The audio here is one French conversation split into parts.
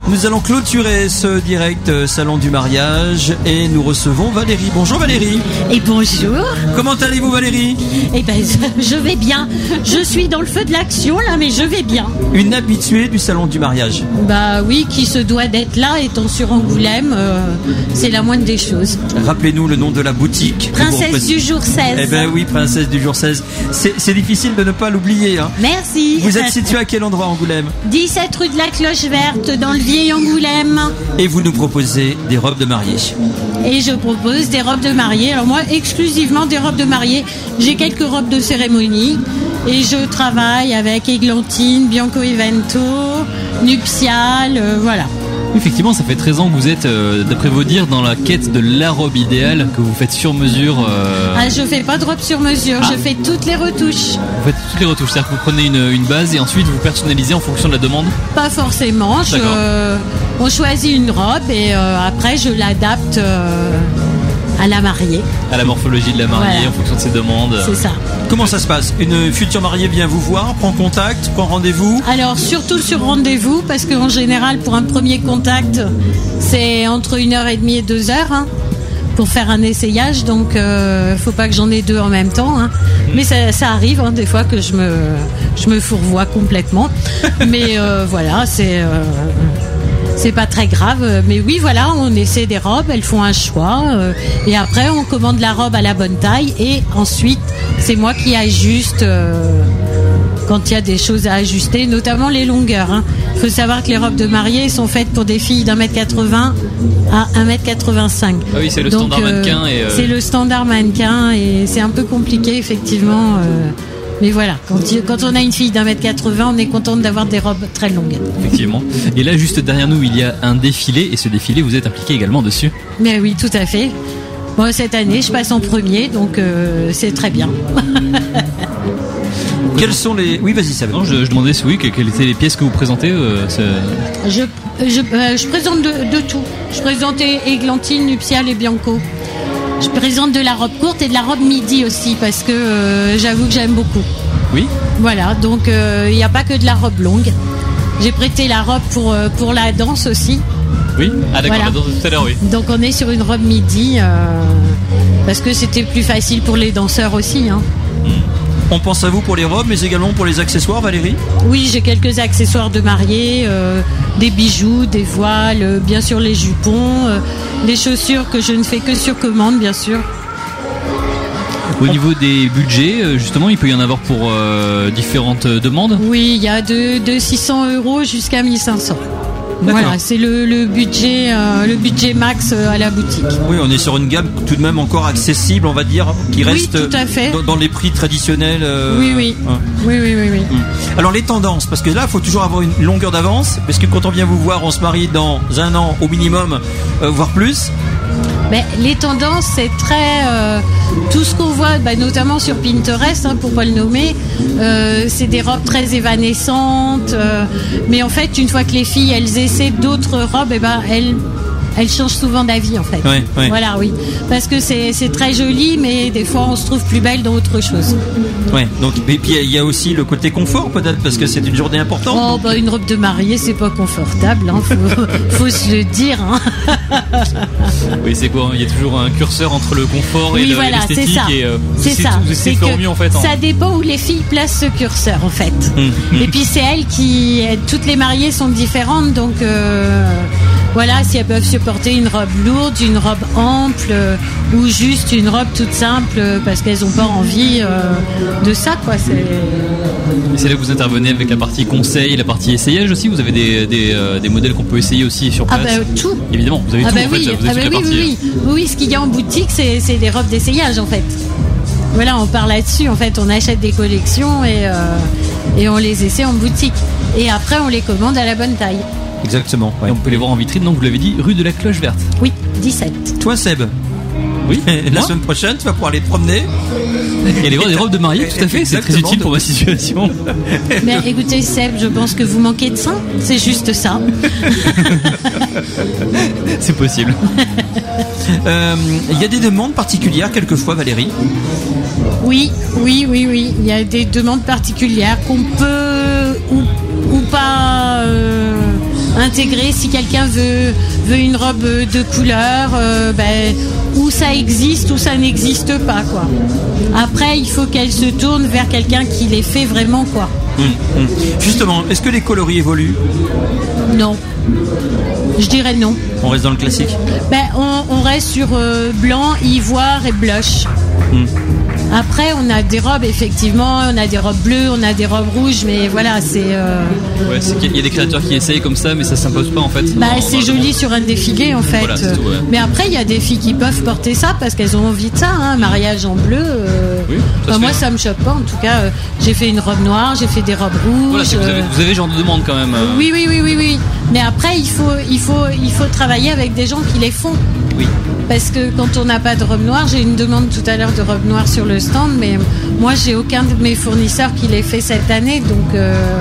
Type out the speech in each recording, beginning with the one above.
Nous allons clôturer ce direct salon du mariage et nous recevons Valérie. Bonjour Valérie. Et bonjour. Comment allez-vous Valérie? Eh ben, je vais bien. Je suis dans le feu de l'action là, mais je vais bien. Une habituée du salon du mariage. Bah oui, qui se doit d'être là, étant sur Angoulême, c'est la moindre des choses. Rappelez-nous le nom de la boutique. Princesse du jour 16. Eh ben oui, Princesse du jour 16. C'est difficile de ne pas l'oublier. Hein. Merci. Vous êtes situé à quel endroit Angoulême? 17 rue de la Cloche Verte, dans le vieil Angoulême. Et vous nous proposez des robes de mariée. Et je propose des robes de mariée. Alors moi, exclusivement des robes de mariée. J'ai quelques robes de cérémonie. Et je travaille avec Églantine, Bianco Evento, Nuptial, voilà. Effectivement, ça fait 13 ans que vous êtes, d'après vos dires, dans la quête de la robe idéale que vous faites sur mesure. Ah, je fais pas de robe sur mesure, je fais toutes les retouches. Vous faites toutes les retouches, c'est-à-dire que vous prenez une base et ensuite vous personnalisez en fonction de la demande? Pas forcément, on choisit une robe et après je l'adapte à la mariée. À la morphologie de la mariée, voilà. En fonction de ses demandes. C'est ça. Comment ça se passe? Une future mariée vient vous voir, prend contact, prend rendez-vous? Alors surtout sur rendez-vous, parce qu'en général pour un premier contact c'est entre 1h30 et 2h pour faire un essayage, donc faut pas que j'en ai deux en même temps mais ça arrive des fois que je me fourvoie complètement mais voilà, c'est pas très grave, mais oui, voilà, on essaie des robes, elles font un choix, et après on commande la robe à la bonne taille, et ensuite c'est moi qui ajuste quand il y a des choses à ajuster, notamment les longueurs. Il faut savoir que les robes de mariée sont faites pour des filles d'1m80 à 1m85. Ah oui, c'est le standard mannequin. C'est le standard mannequin, et c'est un peu compliqué, effectivement. Mais voilà, quand on a une fille d'1m80, on est contente d'avoir des robes très longues. Effectivement. Et là, juste derrière nous, il y a un défilé, et ce défilé, vous êtes impliqué également dessus. Mais oui, tout à fait. Bon, cette année, je passe en premier, donc c'est très bien. Quels sont les... Oui, vas-y, Seb. Non, je demandais, oui, quelles étaient les pièces que vous présentez Je présente de tout. Je présente Églantine, Nuptial et Bianco. Je présente de la robe courte et de la robe midi aussi, parce que j'avoue que j'aime beaucoup. Oui. Voilà, donc il n'y a pas que de la robe longue. J'ai prêté la robe pour la danse aussi. Oui, ah d'accord, voilà. La danse de tout à l'heure, oui. Donc on est sur une robe midi, parce que c'était plus facile pour les danseurs aussi. On pense à vous pour les robes, mais également pour les accessoires, Valérie? Oui, j'ai quelques accessoires de mariée, des bijoux, des voiles, bien sûr les jupons, les chaussures que je ne fais que sur commande, bien sûr. Au niveau des budgets, justement, il peut y en avoir pour différentes demandes? Oui, il y a de 600 € jusqu'à 1500. D'accord. Voilà, c'est le budget max à la boutique. Oui, on est sur une gamme tout de même encore accessible, on va dire, qui reste tout à fait. Dans les prix traditionnels. Oui. Alors les tendances, parce que là, il faut toujours avoir une longueur d'avance, parce que quand on vient vous voir, on se marie dans un an au minimum, voire plus. Mais les tendances, c'est très tout ce qu'on voit, notamment sur Pinterest, pour pas le nommer, c'est des robes très évanescentes, mais en fait, une fois que les filles elles essaient d'autres robes, elles changent souvent d'avis en fait. Ouais. Voilà, oui, parce que c'est très joli, mais des fois on se trouve plus belle dans autre chose. Ouais. Donc, et puis il y a aussi le côté confort peut-être, parce que c'est une journée importante. Oh, une robe de mariée, c'est pas confortable, faut se le dire. Oui, c'est quoi? Il y a toujours un curseur entre le confort et l'esthétique. C'est ça. C'est faire mieux en fait. Ça dépend où les filles placent ce curseur en fait. Et puis c'est elles qui, toutes les mariées sont différentes, donc. Voilà, si elles peuvent supporter une robe lourde, une robe ample ou juste une robe toute simple parce qu'elles n'ont pas envie de ça, quoi. C'est là que vous intervenez avec la partie conseil, la partie essayage aussi. Vous avez des modèles qu'on peut essayer aussi sur place. Tout. Évidemment, vous avez tout en fait. Vous avez toute la partie. Oui, ce qu'il y a en boutique, c'est des robes d'essayage en fait. Voilà, on part là-dessus. En fait, on achète des collections et on les essaie en boutique. Et après, on les commande à la bonne taille. Exactement. Ouais. Et on peut les voir en vitrine, donc vous l'avez dit, rue de la Cloche Verte. Oui, 17. Toi, Seb? Oui. La semaine prochaine, tu vas pouvoir aller te promener. Et aller voir des robes de mariée, tout à fait. C'est très utile pour ma situation. Mais écoutez, Seb, je pense que vous manquez de sein. C'est juste ça. C'est possible. Il y a des demandes particulières quelquefois, Valérie? Oui. Il y a des demandes particulières qu'on peut ou pas intégrer. Si quelqu'un veut une robe de couleur, ou ça existe ou ça n'existe pas, quoi. Après, il faut qu'elle se tourne vers quelqu'un qui les fait vraiment, quoi. Justement, est-ce que les coloris évoluent? Non. Je dirais non. On reste dans le classique? On reste sur blanc, ivoire et blush. Après, on a des robes, effectivement, on a des robes bleues, on a des robes rouges, mais voilà, c'est... Ouais, c'est qu'il y a des créateurs qui essayent comme ça, mais ça s'impose pas, en fait. C'est joli sur un défilé, en fait. Voilà, c'est tout, ouais. Mais après, il y a des filles qui peuvent porter ça parce qu'elles ont envie de ça, hein, un mariage en bleu. Oui, moi, ça me choque pas. En tout cas, j'ai fait une robe noire, j'ai fait des robes rouges. Voilà, vous avez genre de demande quand même. Oui. Mais après, il faut travailler avec des gens qui les font. Oui. Parce que quand on n'a pas de robe noire, j'ai une demande tout à l'heure de robe noire sur le stand, mais moi j'ai aucun de mes fournisseurs qui l'ait fait cette année, donc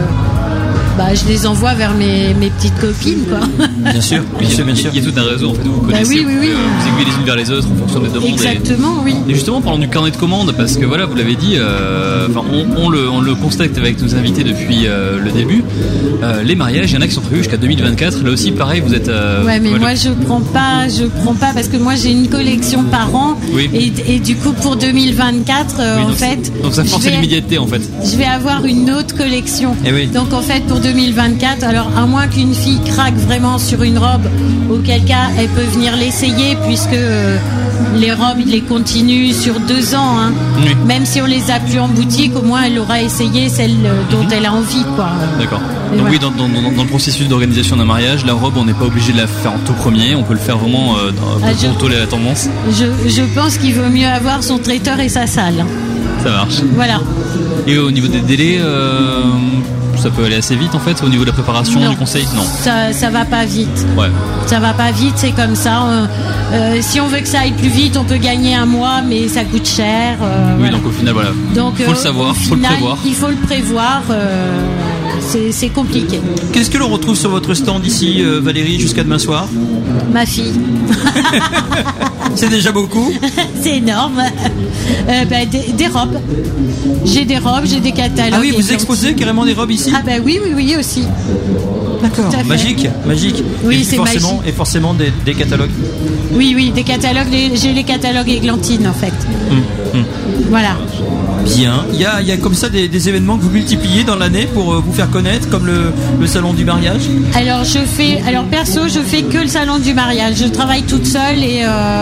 je les envoie vers mes petites copines, quoi. Bien sûr. Il y a tout un réseau en fait, vous connaissez, vous aiguillez les unes vers les autres en fonction des demandes. Exactement, oui. Et justement, parlons du carnet de commandes, parce que voilà, vous l'avez dit, on le constate avec nos invités depuis le début. Les mariages, il y en a qui sont prévus jusqu'à 2024. Là aussi, pareil, vous êtes. Moi je prends pas parce que moi j'ai une collection par an, et du coup pour 2024, donc ça force l'immédiateté en fait. Je vais avoir une autre collection. Donc en fait pour 2024, alors à moins qu'une fille craque vraiment sur une robe, auquel cas elle peut venir l'essayer, puisque les robes il les continue sur 2 ans, hein. Même si on les a plus en boutique, au moins elle aura essayé celle dont elle a envie, quoi. D'accord. Donc oui, dans le processus d'organisation d'un mariage, la robe on n'est pas obligé de la faire en tout premier, on peut le faire vraiment pour tolérer la tendance. Je pense qu'il vaut mieux avoir son traiteur et sa salle. Ça marche. Voilà. Et au niveau des délais, ça peut aller assez vite en fait, au niveau de la préparation, du conseil? Non. Ça va pas vite. Ouais. Ça va pas vite, c'est comme ça. Si on veut que ça aille plus vite, on peut gagner 1 mois, mais ça coûte cher. Oui, donc au final, voilà. Donc, faut le savoir, faut le prévoir. Il faut le prévoir. C'est compliqué. Qu'est-ce que l'on retrouve sur votre stand ici, Valérie, jusqu'à demain soir? Ma fille. C'est déjà beaucoup. C'est énorme. Des robes. J'ai des robes, j'ai des catalogues. Ah oui, vous exposez carrément des robes ici? Ah oui, aussi. D'accord, magique. Oui, c'est magique. Et forcément des catalogues. Oui, des catalogues. J'ai les catalogues Églantine en fait. Voilà. Bien. Il y a comme ça des événements que vous multipliez dans l'année pour vous faire connaître, comme le salon du mariage? Alors perso, je fais que le salon du mariage. Je travaille toute seule et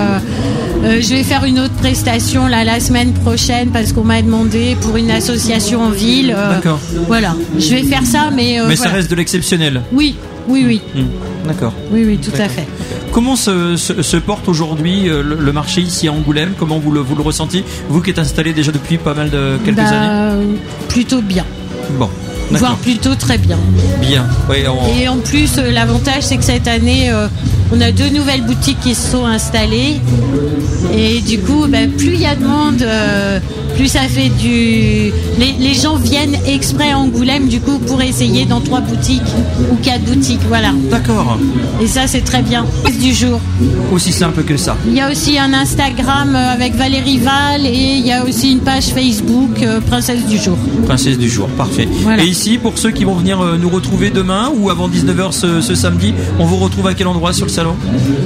je vais faire une autre prestation la semaine prochaine parce qu'on m'a demandé pour une association en ville. D'accord. Voilà. Je vais faire ça, mais ça reste de l'exceptionnel. Oui. D'accord. Oui, tout à fait. Comment se porte aujourd'hui le marché ici à Angoulême? Comment vous le ressentez, vous qui êtes installé déjà depuis pas mal de quelques années? Plutôt bien. Bon. Voire plutôt très bien. Bien. Ouais, Et en plus, l'avantage, c'est que cette année, on a 2 nouvelles boutiques qui se sont installées. Et du coup, plus il y a de monde, plus ça fait les gens viennent exprès à Angoulême, du coup, pour essayer dans 3 boutiques ou 4 boutiques. Voilà. D'accord. Et ça, c'est très bien. Du jour. Aussi simple que ça. Il y a aussi un Instagram avec Valérie Val et il y a aussi une page Facebook Princesse du jour. Princesse du jour, parfait. Voilà. Et ici, pour ceux qui vont venir nous retrouver demain ou avant 19h ce samedi, on vous retrouve à quel endroit sur le salon?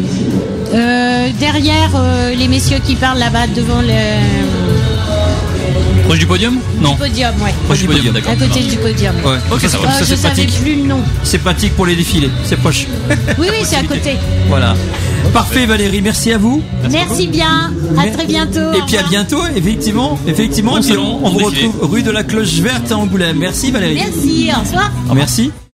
Derrière les messieurs qui parlent là-bas devant les... Proche du podium? Non. Du podium, ouais. Proche du podium, d'accord. À côté du podium. Ouais. Okay, ça je c'est savais pratique. Plus le nom. C'est pratique pour les défilés, c'est proche. Oui, c'est à côté. Voilà. Parfait Valérie, merci à vous. Merci bien. À très bientôt. Et puis à bientôt, effectivement. Et puis on vous retrouve rue de la Cloche Verte à Angoulême. Merci Valérie. Merci, au revoir. Merci.